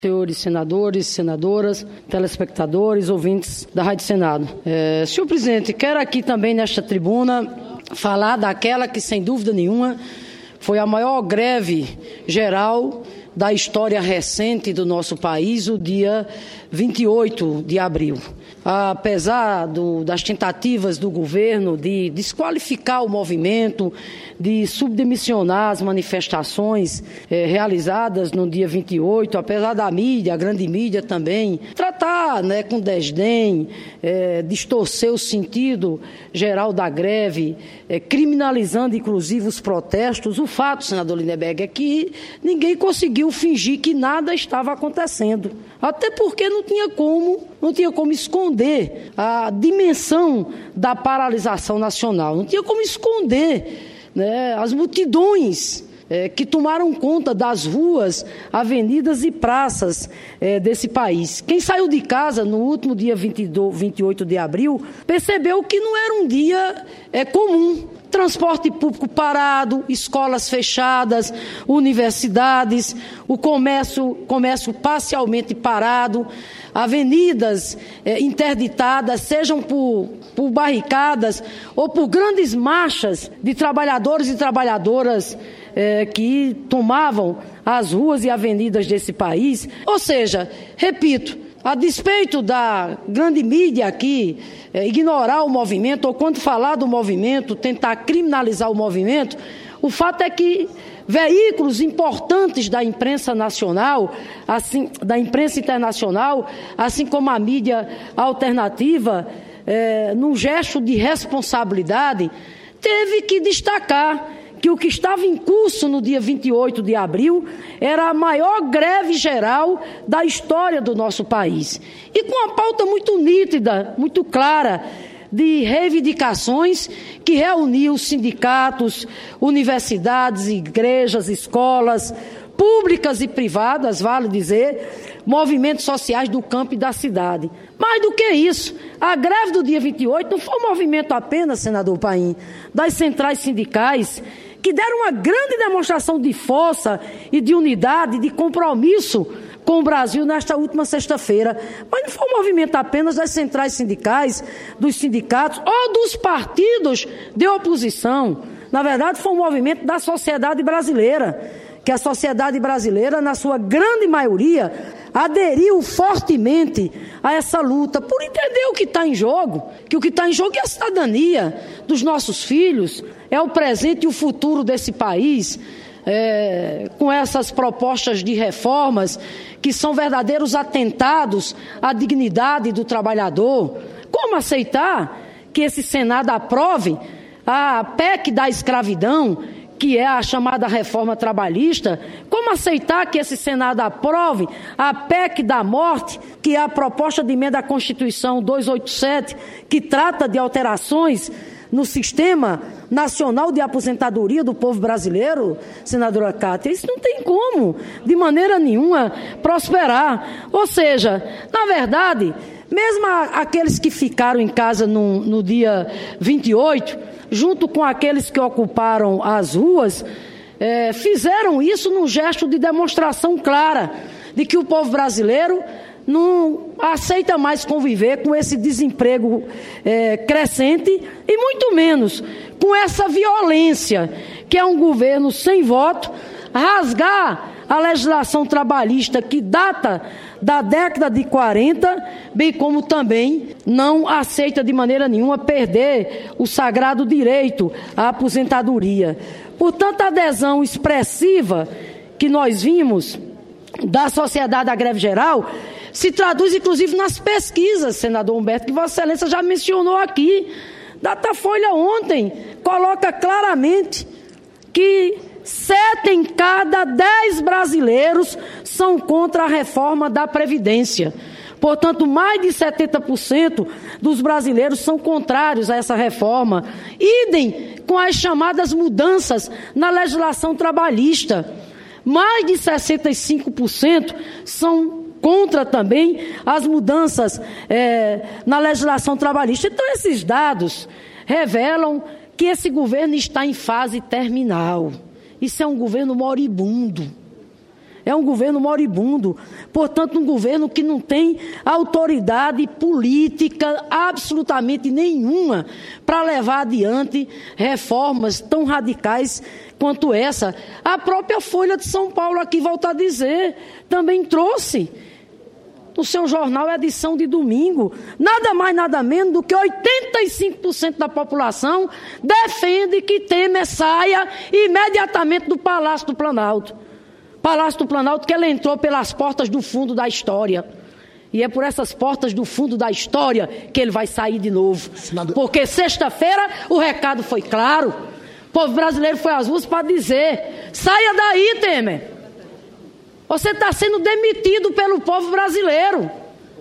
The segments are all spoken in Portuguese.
Senhores senadores, senadoras, telespectadores, ouvintes da Rádio Senado. Senhor presidente, quero aqui também nesta tribuna falar daquela que, sem dúvida nenhuma, foi a maior greve geral da história recente do nosso país, o dia 28 de abril. Apesar das tentativas do governo de desqualificar o movimento, de subdimensionar as manifestações realizadas no dia 28, apesar da mídia, a grande mídia também, tratar com desdém, distorcer o sentido geral da greve, criminalizando inclusive os protestos, o fato, senador Lindenberg, é que ninguém conseguiu fingir que nada estava acontecendo. Até porque não tinha como esconder a dimensão da paralisação nacional, não tinha como esconder as multidões que tomaram conta das ruas, avenidas e praças desse país. Quem saiu de casa no último dia 28 de abril percebeu que não era um dia comum. Transporte público parado, escolas fechadas, universidades, o comércio parcialmente parado, avenidas interditadas, sejam por barricadas ou por grandes marchas de trabalhadores e trabalhadoras que tomavam as ruas e avenidas desse país. Ou seja, repito, a despeito da grande mídia aqui ignorar o movimento, ou quando falar do movimento, tentar criminalizar o movimento, o fato é que veículos importantes da imprensa nacional, da imprensa internacional, assim como a mídia alternativa, num gesto de responsabilidade, teve que destacar que o que estava em curso no dia 28 de abril era a maior greve geral da história do nosso país. E com uma pauta muito nítida, muito clara, de reivindicações que reuniu sindicatos, universidades, igrejas, escolas, públicas e privadas, vale dizer, movimentos sociais do campo e da cidade. Mais do que isso, a greve do dia 28 não foi um movimento apenas, senador Paim, das centrais sindicais, que deram uma grande demonstração de força e de unidade, de compromisso com o Brasil nesta última sexta-feira. Mas não foi um movimento apenas das centrais sindicais, dos sindicatos ou dos partidos de oposição. Na verdade, foi um movimento da sociedade brasileira, que a sociedade brasileira, na sua grande maioria, aderiu fortemente a essa luta, por entender o que está em jogo, que o que está em jogo é a cidadania dos nossos filhos, é o presente e o futuro desse país, com essas propostas de reformas que são verdadeiros atentados à dignidade do trabalhador. Como aceitar que esse Senado aprove a PEC da escravidão, que é a chamada reforma trabalhista? Como aceitar que esse Senado aprove a PEC da morte, que é a proposta de emenda à Constituição 287, que trata de alterações no Sistema Nacional de Aposentadoria do povo brasileiro, senadora Cátia? Isso não tem como, de maneira nenhuma, prosperar. Ou seja, na verdade, mesmo aqueles que ficaram em casa no dia 28, junto com aqueles que ocuparam as ruas, fizeram isso num gesto de demonstração clara de que o povo brasileiro não aceita mais conviver com esse desemprego crescente e muito menos com essa violência que é um governo sem voto, rasgar a legislação trabalhista que data da década de 40, bem como também não aceita de maneira nenhuma perder o sagrado direito à aposentadoria. Portanto, a adesão expressiva que nós vimos da sociedade à greve geral se traduz, inclusive, nas pesquisas, senador Humberto, que Vossa Excelência já mencionou aqui. Datafolha ontem coloca claramente que 7 em cada 10 brasileiros são contra a reforma da Previdência. Portanto, mais de 70% dos brasileiros são contrários a essa reforma. Idem com as chamadas mudanças na legislação trabalhista. Mais de 65% são contra também as mudanças na legislação trabalhista. Então, esses dados revelam que esse governo está em fase terminal. Isso é um governo moribundo. é um governo moribundo, portanto, um governo que não tem autoridade política absolutamente nenhuma para levar adiante reformas tão radicais quanto essa. A própria Folha de São Paulo, aqui volta a dizer, também trouxe no seu jornal, edição de domingo, nada mais, nada menos do que 85% da população defende que Temer saia imediatamente do Palácio do Planalto. Palácio do Planalto que ele entrou pelas portas do fundo da história. E é por essas portas do fundo da história que ele vai sair de novo. Porque sexta-feira o recado foi claro. O povo brasileiro foi às ruas para dizer: saia daí, Temer. Você está sendo demitido pelo povo brasileiro.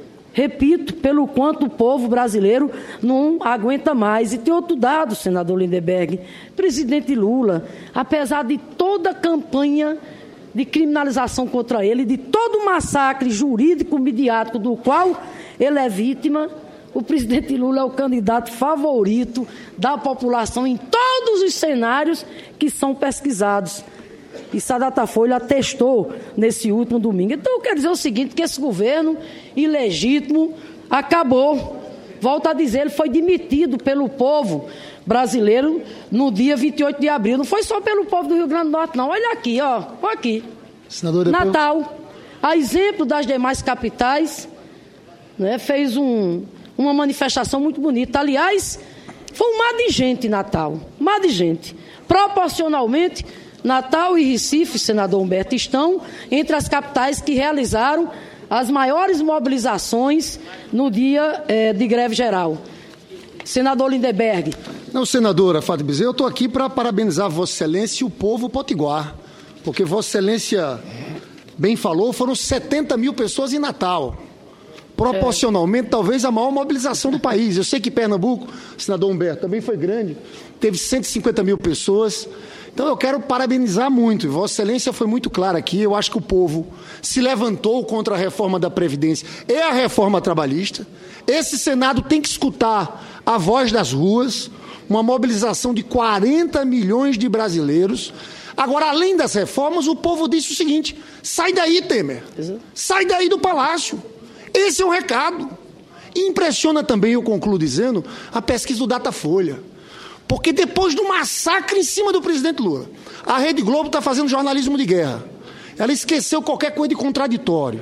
Repito, pelo quanto o povo brasileiro não aguenta mais. E tem outro dado, senador Lindenberg. Presidente Lula, apesar de toda a campanha de criminalização contra ele, de todo o massacre jurídico-midiático do qual ele é vítima, o presidente Lula é o candidato favorito da população em todos os cenários que são pesquisados. Isso a Datafolha atestou nesse último domingo. Então eu quero dizer o seguinte, que esse governo ilegítimo acabou. Volto a dizer, ele foi demitido pelo povo brasileiro no dia 28 de abril. Não foi só pelo povo do Rio Grande do Norte, não. Olha aqui, ó. Olha aqui. Senadora, Natal, a exemplo das demais capitais, né, fez uma manifestação muito bonita. Aliás, foi um mar de gente em Natal. Um mar de gente. Proporcionalmente, Natal e Recife, senador Humberto, estão entre as capitais que realizaram as maiores mobilizações no dia de greve geral. Senador Lindenberg. Não, senadora Fátima Bezerra, eu estou aqui para parabenizar Vossa Excelência e o povo potiguar, porque Vossa Excelência bem falou, foram 70 mil pessoas em Natal. Proporcionalmente, talvez a maior mobilização do país. Eu sei que Pernambuco, senador Humberto, também foi grande, teve 150 mil pessoas. Então eu quero parabenizar muito, e Vossa Excelência foi muito clara aqui, eu acho que o povo se levantou contra a reforma da Previdência e a reforma trabalhista. Esse Senado tem que escutar a voz das ruas, uma mobilização de 40 milhões de brasileiros. Agora, além das reformas, o povo disse o seguinte: sai daí, Temer, sai daí do Palácio. Esse é o recado. E impressiona também, eu concluo dizendo, a pesquisa do Datafolha. Porque depois do massacre em cima do presidente Lula, a Rede Globo está fazendo jornalismo de guerra. Ela esqueceu qualquer coisa de contraditório.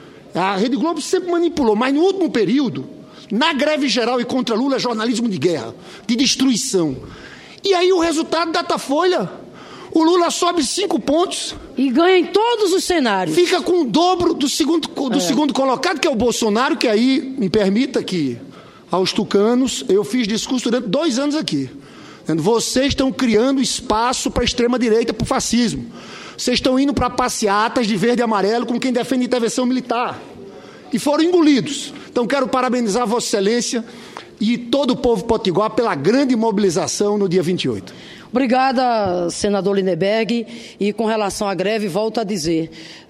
A Rede Globo sempre manipulou, mas no último período, na greve geral e contra Lula, é jornalismo de guerra, de destruição. E aí o resultado da Datafolha, o Lula sobe 5 pontos. E ganha em todos os cenários. Fica com o dobro do segundo colocado, que é o Bolsonaro, que aí, me permita que, aos tucanos, eu fiz discurso durante 2 anos aqui. Vocês estão criando espaço para a extrema-direita, para o fascismo. Vocês estão indo para passeatas de verde e amarelo com quem defende intervenção militar. E foram engolidos. Então, quero parabenizar Vossa Excelência e todo o povo potiguar pela grande mobilização no dia 28. Obrigada, senador Lindenberg. E com relação à greve, volto a dizer,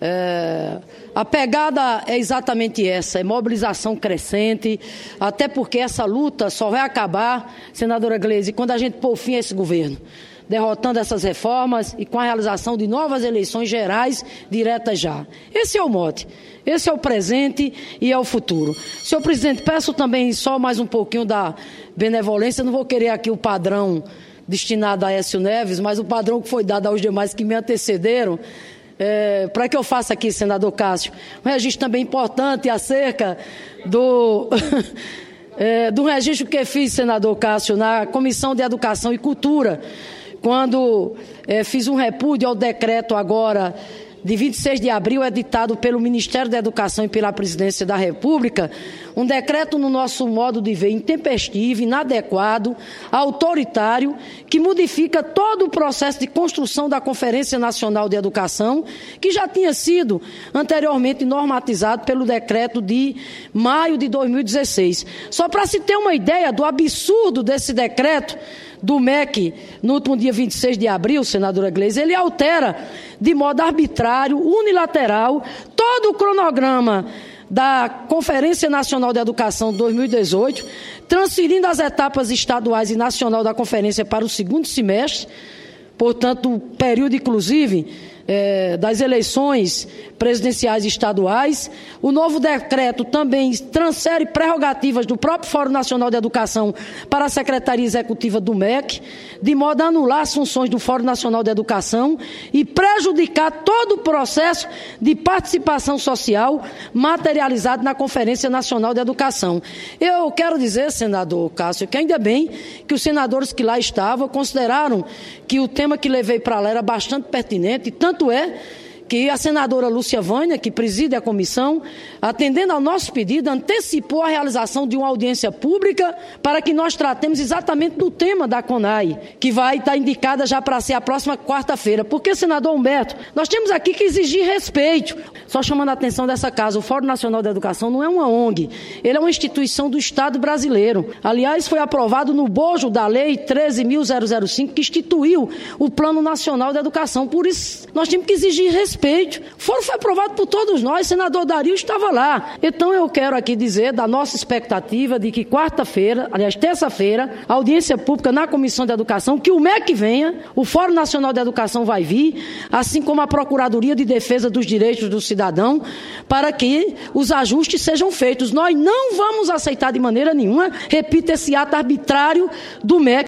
a pegada é exatamente essa, é mobilização crescente, até porque essa luta só vai acabar, senadora Gleisi, quando a gente pôr fim a esse governo, derrotando essas reformas e com a realização de novas eleições gerais diretas já. Esse é o mote, esse é o presente e é o futuro. Senhor presidente, peço também só mais um pouquinho da benevolência, não vou querer aqui o padrão destinado a Aécio Neves, mas o padrão que foi dado aos demais que me antecederam, para que eu faça aqui, senador Cássio, um registro também importante acerca do registro que fiz, senador Cássio, na Comissão de Educação e Cultura, quando fiz um repúdio ao decreto agora de 26 de abril, editado pelo Ministério da Educação e pela Presidência da República, um decreto, no nosso modo de ver, intempestivo, inadequado, autoritário, que modifica todo o processo de construção da Conferência Nacional de Educação, que já tinha sido anteriormente normatizado pelo decreto de maio de 2016. Só para se ter uma ideia do absurdo desse decreto, do MEC, no último dia 26 de abril, senadora Gleisi, ele altera de modo arbitrário, unilateral, todo o cronograma da Conferência Nacional de Educação 2018, transferindo as etapas estaduais e nacional da conferência para o segundo semestre, portanto, o período, inclusive, das eleições presidenciais e estaduais. O novo decreto também transfere prerrogativas do próprio Fórum Nacional de Educação para a Secretaria Executiva do MEC, de modo a anular as funções do Fórum Nacional de Educação e prejudicar todo o processo de participação social materializado na Conferência Nacional de Educação. Eu quero dizer, senador Cássio, que ainda bem que os senadores que lá estavam consideraram que o tema que levei para lá era bastante pertinente, e tanto é que a senadora Lúcia Vânia, que preside a comissão, atendendo ao nosso pedido, antecipou a realização de uma audiência pública para que nós tratemos exatamente do tema da CONAI, que vai estar indicada já para ser a próxima quarta-feira. Porque, senador Humberto, nós temos aqui que exigir respeito. Só chamando a atenção dessa casa, o Fórum Nacional da Educação não é uma ONG, ele é uma instituição do Estado brasileiro. Aliás, foi aprovado no bojo da Lei 13.005, que instituiu o Plano Nacional da Educação. Por isso, nós temos que exigir respeito. O fórum foi aprovado por todos nós, o senador Dario estava lá. Então eu quero aqui dizer da nossa expectativa de que quarta-feira, aliás, terça-feira, a audiência pública na Comissão de Educação, que o MEC venha, o Fórum Nacional de Educação vai vir, assim como a Procuradoria de Defesa dos Direitos do Cidadão, para que os ajustes sejam feitos. Nós não vamos aceitar de maneira nenhuma, repito, esse ato arbitrário do MEC.